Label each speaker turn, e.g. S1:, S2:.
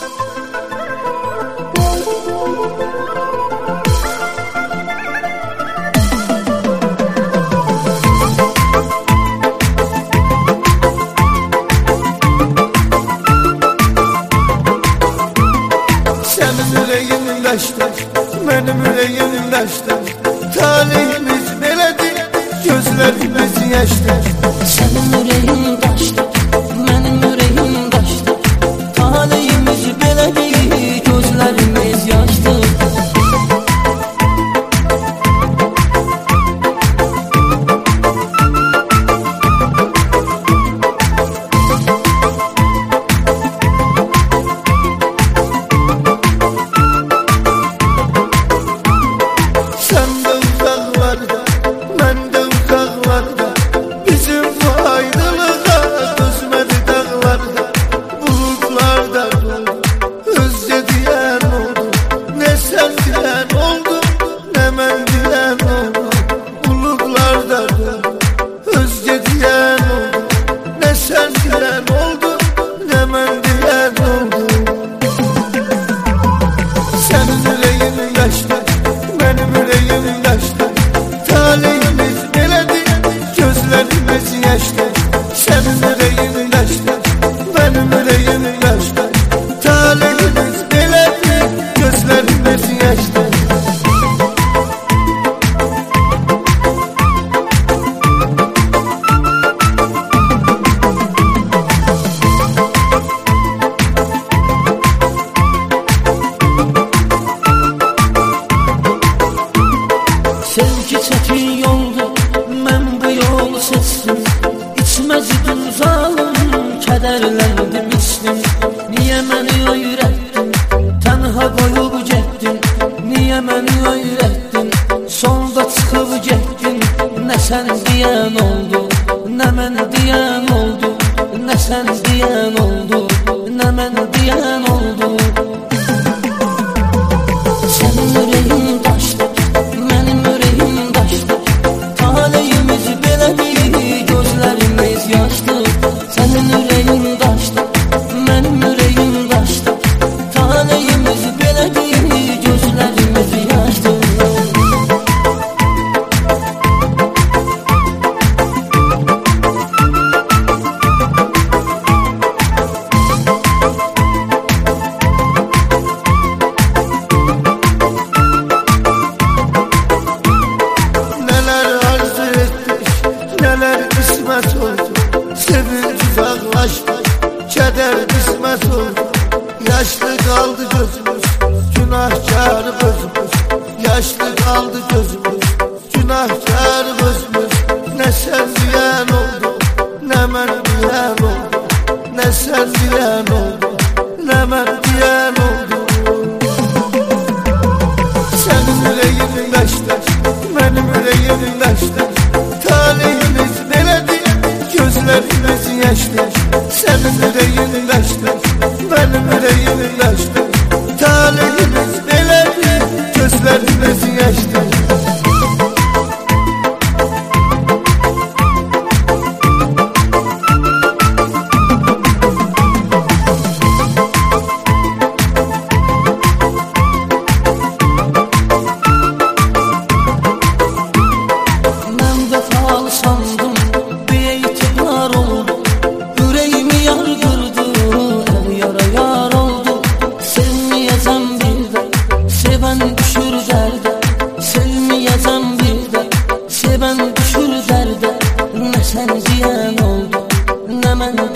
S1: Benim yüreğim daşlar, talihimiz belədir, gözlərimiz yaşlar.
S2: Senin yüreğin daşlar, benim yüreğim daşlar, talihimiz belədir, gözlərimiz yaşlar. Benim yüreğim daşlar, talihimiz belədir, gözlərimiz yaşlar. Senin yüreğin daşlar, benim yüreğim daşlar, talihimiz belədir, gözlərimiz yaşlar. Sevgi çətin yoldur, mən bu yolu seçdim. İçməzidim zalım, kədərləndim içdim. Niyə məni öyrətdin, tənha qoyub getdin? Niyə məni öyrətdin, sonda çıxıb getdin? Nə sən deyən oldu, nə mən deyən oldu, nə sən deyən oldu, nə mən deyən oldu. Sənin yüreğin daşlar, mənim yüreğim daşlar, talihimiz belədir, gözlərimiz yaşlar. Sənin yüreğin daşlar, mənim yüreğim daşlar, talihimiz belədir, gözlərimiz yaşlar.
S1: Neler kısmet oldu, sevinç uzaklaştı, keder kısmet oldu. Yaşlı kaldı gözümüz, günahkar gözümüz. Yaşlı kaldı gözümüz, günahkar gözümüz. Ne sen diyen oldu, ne ben diyen oldu, ne sen diyen oldu, ne ben diyen oldu. Senin yüreğin daşlar, benim yüreğim daşlar, talihimiz belədir, gözlərimiz yaşlar. Senin yüreğin daşlar, benim yüreğim daşlar, talihimiz belədir, gözlərimiz yaşlar.
S2: Sandım bir itibar oldu, yüreğimi yargırdı, el yara yar oldu. Sevmeyeceğim bir de, seven düşür derde. Sevmeyeceğim bir de, seven düşür derde. Ne sen diyen oldu, ne ben